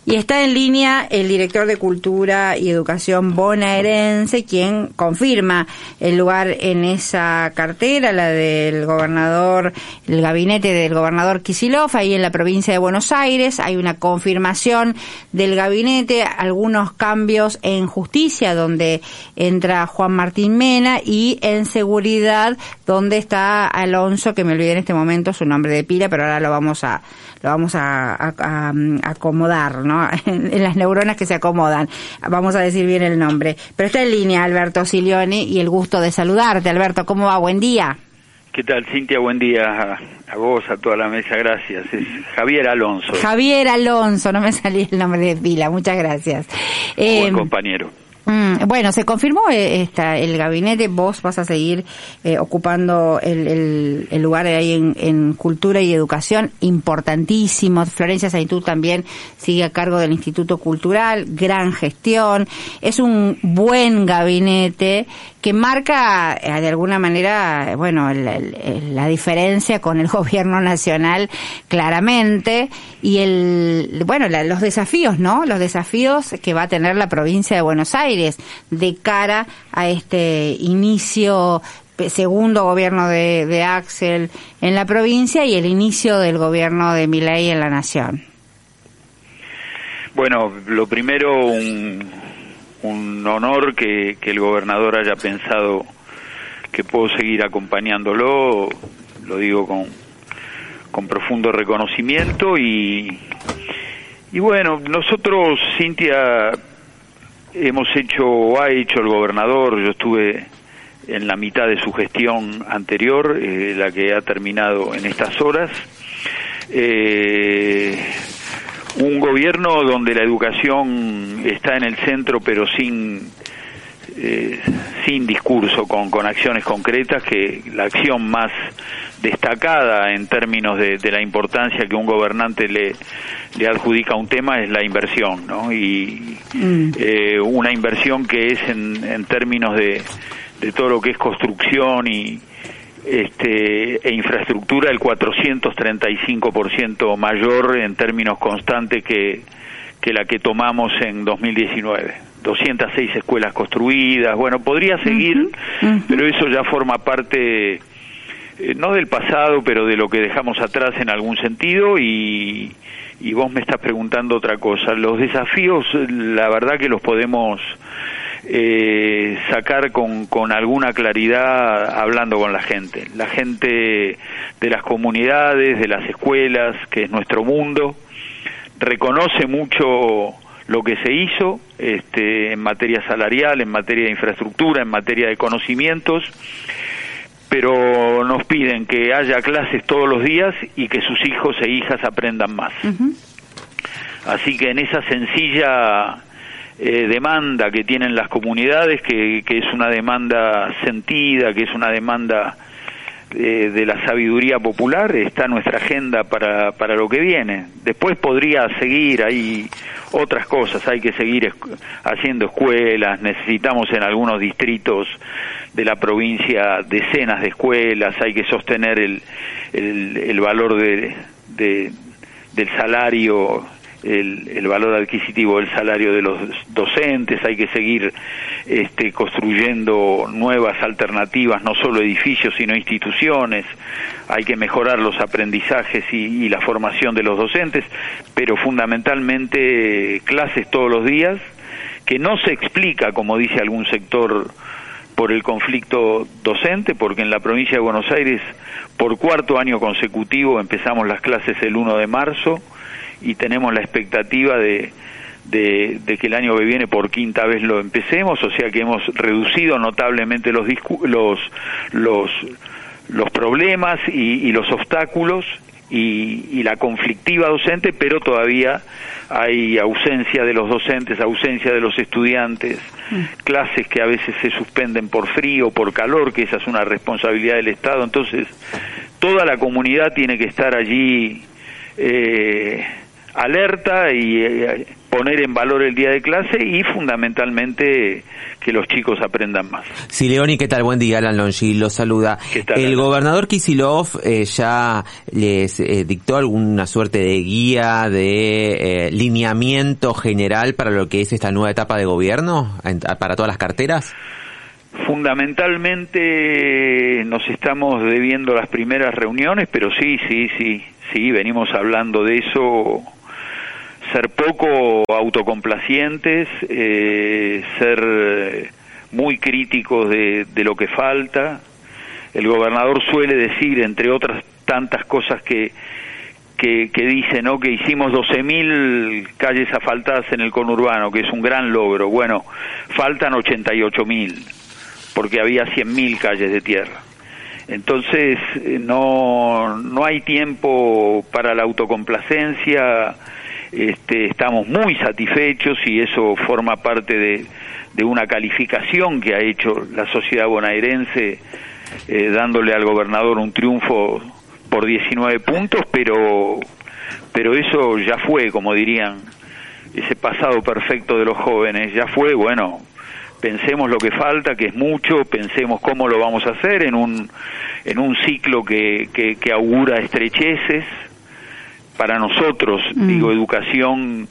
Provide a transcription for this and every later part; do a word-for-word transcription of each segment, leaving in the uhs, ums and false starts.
Y está en línea el director de Cultura y Educación bonaerense, quien confirma el lugar en esa cartera, la del gobernador, el gabinete del gobernador Kicillof, ahí en la provincia de Buenos Aires. Hay una confirmación del gabinete, algunos cambios en justicia, donde entra Juan Martín Mena, y en seguridad, donde está Alonso, que me olvidé en este momento su nombre de pila, pero ahora lo vamos a lo vamos a, a, a, a acomodar, ¿no? En, en las neuronas que se acomodan. Vamos a decir bien el nombre. Pero está en línea Alberto Silioni, y el gusto de saludarte. Alberto, ¿cómo va? Buen día. ¿Qué tal, Cintia? Buen día a, a vos, a toda la mesa, gracias. Es Javier Alonso. Javier Alonso, no me salía el nombre de pila, muchas gracias. Eh, Buen eh, compañero. Mm, bueno, se confirmó eh, esta, el gabinete. Vos vas a seguir eh, ocupando el, el, el lugar ahí en, en Cultura y Educación, importantísimo. Florencia Saintú también sigue a cargo del Instituto Cultural, gran gestión. Es un buen gabinete que marca eh, de alguna manera, bueno, el, el, la diferencia con el gobierno nacional claramente, y el, bueno, la, los desafíos, ¿no? Los desafíos que va a tener la provincia de Buenos Aires de cara a este inicio, segundo gobierno de, de Axel en la provincia y el inicio del gobierno de Milei en la nación. Bueno, lo primero, un, un honor que, que el gobernador haya pensado que puedo seguir acompañándolo, lo digo con, con profundo reconocimiento, y, y bueno, nosotros, Cintia, hemos hecho, o ha hecho el gobernador, yo estuve en la mitad de su gestión anterior, eh, la que ha terminado en estas horas, eh, un gobierno donde la educación está en el centro, pero sin eh, sin discurso, con, con acciones concretas, que la acción más destacada en términos de, de la importancia que un gobernante le, le adjudica a un tema es la inversión, ¿no? Y mm. eh, una inversión que es en, en términos de, de todo lo que es construcción y este e infraestructura, el cuatrocientos treinta y cinco por ciento mayor en términos constantes que, que la que tomamos en dos mil diecinueve. doscientas seis escuelas construidas, bueno, podría seguir, uh-huh. Uh-huh. Pero eso ya forma parte, eh, no del pasado, pero de lo que dejamos atrás en algún sentido. Y, y vos me estás preguntando otra cosa. Los desafíos, la verdad que los podemos eh, sacar con, con alguna claridad hablando con la gente. La gente de las comunidades, de las escuelas, que es nuestro mundo, reconoce mucho lo que se hizo este, en materia salarial, en materia de infraestructura, en materia de conocimientos, pero nos piden que haya clases todos los días y que sus hijos e hijas aprendan más. Uh-huh. Así que en esa sencilla eh, demanda que tienen las comunidades, que, que es una demanda sentida, que es una demanda eh, de la sabiduría popular, está nuestra agenda para, para lo que viene. Después podría seguir, hay otras cosas, hay que seguir esc- haciendo escuelas, necesitamos en algunos distritos de la provincia decenas de escuelas, hay que sostener el, el, el valor de, de, del salario, el, el valor adquisitivo del salario de los docentes, hay que seguir este, construyendo nuevas alternativas, no solo edificios, sino instituciones, hay que mejorar los aprendizajes y, y la formación de los docentes, pero fundamentalmente clases todos los días, que no se explica, como dice algún sector, por el conflicto docente, porque en la provincia de Buenos Aires, por cuarto año consecutivo, empezamos las clases el primero de marzo, y tenemos la expectativa de, de, de que el año que viene por quinta vez lo empecemos, o sea que hemos reducido notablemente los discu- los los los problemas y, y los obstáculos y, y la conflictiva docente, pero todavía hay ausencia de los docentes, ausencia de los estudiantes, mm. clases que a veces se suspenden por frío, por calor, que esa es una responsabilidad del Estado. Entonces toda la comunidad tiene que estar allí eh, alerta y eh, poner en valor el día de clase y fundamentalmente que los chicos aprendan más. Sí, Leoni, ¿qué tal? Buen día, Alan Longi lo saluda. ¿Qué tal, el Alan? gobernador Kicillof eh, ya les eh, dictó alguna suerte de guía, de eh, lineamiento general para lo que es esta nueva etapa de gobierno, en, para todas las carteras. Fundamentalmente nos estamos debiendo las primeras reuniones, pero sí, sí, sí, sí, venimos hablando de eso. Ser poco autocomplacientes, eh, ser muy críticos de, de lo que falta. El gobernador suele decir, entre otras tantas cosas que, que, que dice, ¿no?, que hicimos doce mil calles asfaltadas en el conurbano, que es un gran logro. Bueno, faltan ochenta y ocho mil, porque había cien mil calles de tierra. Entonces, no, no hay tiempo para la autocomplacencia. Este, estamos muy satisfechos y eso forma parte de, de una calificación que ha hecho la sociedad bonaerense, eh, dándole al gobernador un triunfo por diecinueve puntos, pero, pero eso ya fue, como dirían, ese pasado perfecto de los jóvenes, ya fue. Bueno, pensemos lo que falta, que es mucho, pensemos cómo lo vamos a hacer en un, en un ciclo que, que, que augura estrecheces. Para nosotros, mm. digo, educación,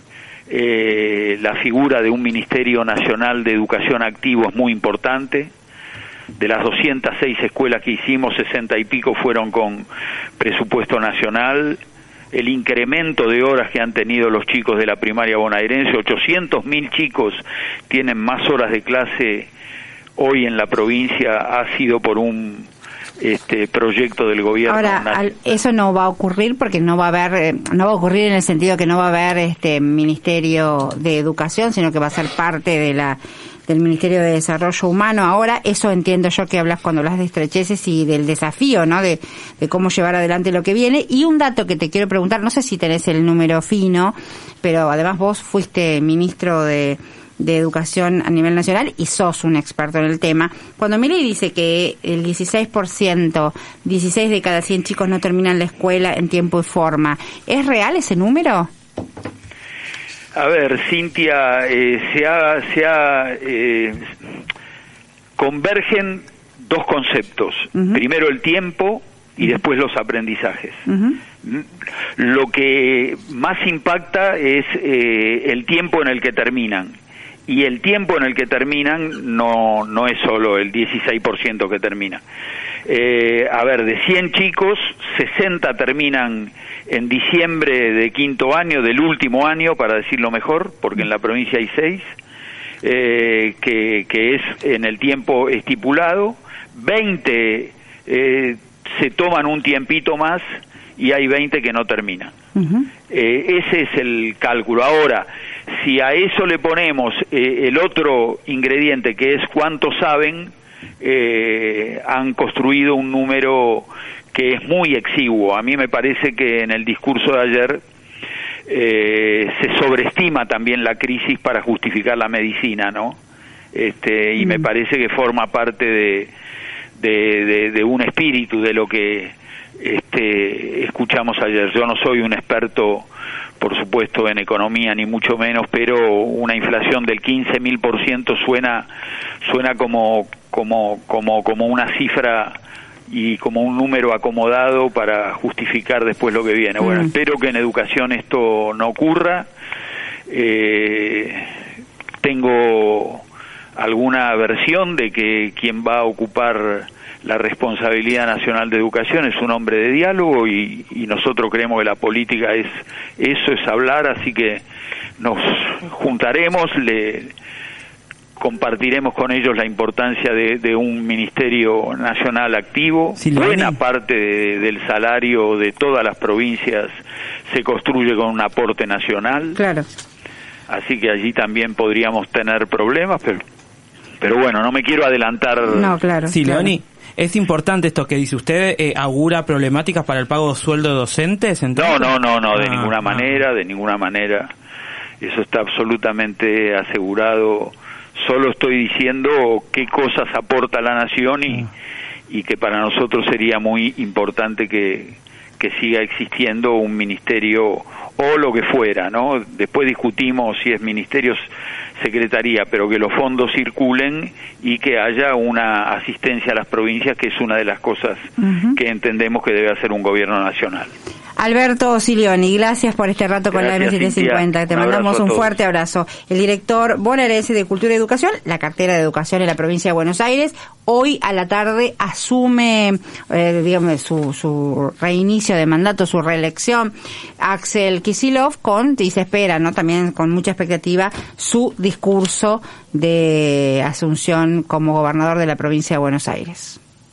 eh, la figura de un Ministerio Nacional de Educación Activo es muy importante. De las doscientas seis escuelas que hicimos, sesenta y pico fueron con presupuesto nacional. El incremento de horas que han tenido los chicos de la primaria bonaerense, ochocientos mil chicos tienen más horas de clase hoy en la provincia, ha sido por un este proyecto del gobierno. Ahora, al, eso no va a ocurrir porque no va a haber, eh, no va a ocurrir en el sentido que no va a haber este Ministerio de Educación, sino que va a ser parte de la del Ministerio de Desarrollo Humano. Ahora, eso entiendo yo que hablas cuando hablas de estrecheces y del desafío, ¿no?, de, de cómo llevar adelante lo que viene. Y un dato que te quiero preguntar, no sé si tenés el número fino, pero además vos fuiste ministro de de Educación a nivel nacional y sos un experto en el tema. Cuando Milei dice que el dieciséis por ciento, dieciséis de cada cien chicos no terminan la escuela en tiempo y forma, ¿es real ese número? A ver, Cintia, eh, se ha, se ha eh, convergen dos conceptos. Uh-huh. Primero el tiempo y después los aprendizajes. Uh-huh. Lo que más impacta es eh, el tiempo en el que terminan. Y el tiempo en el que terminan no no es solo el dieciséis por ciento que termina. Eh, a ver, de cien chicos, sesenta terminan en diciembre de quinto año, del último año, para decirlo mejor, porque en la provincia hay seis, eh, que, que es en el tiempo estipulado. veinte eh, se toman un tiempito más y hay veinte que no terminan. Uh-huh. Eh, ese es el cálculo. Ahora, si a eso le ponemos eh, el otro ingrediente, que es cuántos saben, eh, han construido un número que es muy exiguo. A mí me parece que en el discurso de ayer eh, se sobreestima también la crisis para justificar la medicina, ¿no? Este, y mm. me parece que forma parte de, de, de, de un espíritu de lo que este, escuchamos ayer. Yo no soy un experto, por supuesto, en economía, ni mucho menos, pero una inflación del quince mil por ciento suena suena como como como como una cifra y como un número acomodado para justificar después lo que viene. Bueno, mm. espero que en educación esto no ocurra. Eh, tengo alguna versión de que quien va a ocupar la responsabilidad nacional de educación es un hombre de diálogo y, y nosotros creemos que la política es eso, es hablar, así que nos juntaremos, le compartiremos con ellos la importancia de, de un ministerio nacional activo. Sí, buena parte de, del salario de todas las provincias se construye con un aporte nacional. Claro. Así que allí también podríamos tener problemas, pero pero bueno, no me quiero adelantar. No, claro. Sí, claro. Leoni, es importante esto que dice usted, eh, ¿augura problemáticas para el pago de sueldo de docentes? Entonces? No, no, no, no, de ah, ninguna ah. manera, de ninguna manera. Eso está absolutamente asegurado. Solo estoy diciendo qué cosas aporta la nación y, ah. y que para nosotros sería muy importante que, que siga existiendo un ministerio o lo que fuera, ¿no? Después discutimos si es ministerio, secretaría, pero que los fondos circulen y que haya una asistencia a las provincias, que es una de las cosas uh-huh. que entendemos que debe hacer un gobierno nacional. Alberto Silioni, gracias por este rato con gracias, la M setecientos cincuenta. Te mandamos un fuerte abrazo. El director bonaerense de Cultura y Educación, la cartera de Educación en la provincia de Buenos Aires, hoy a la tarde asume, eh, digamos, su, su reinicio de mandato, su reelección, Axel Kicillof, con, y se espera, ¿no? También con mucha expectativa, su discurso de asunción como gobernador de la provincia de Buenos Aires.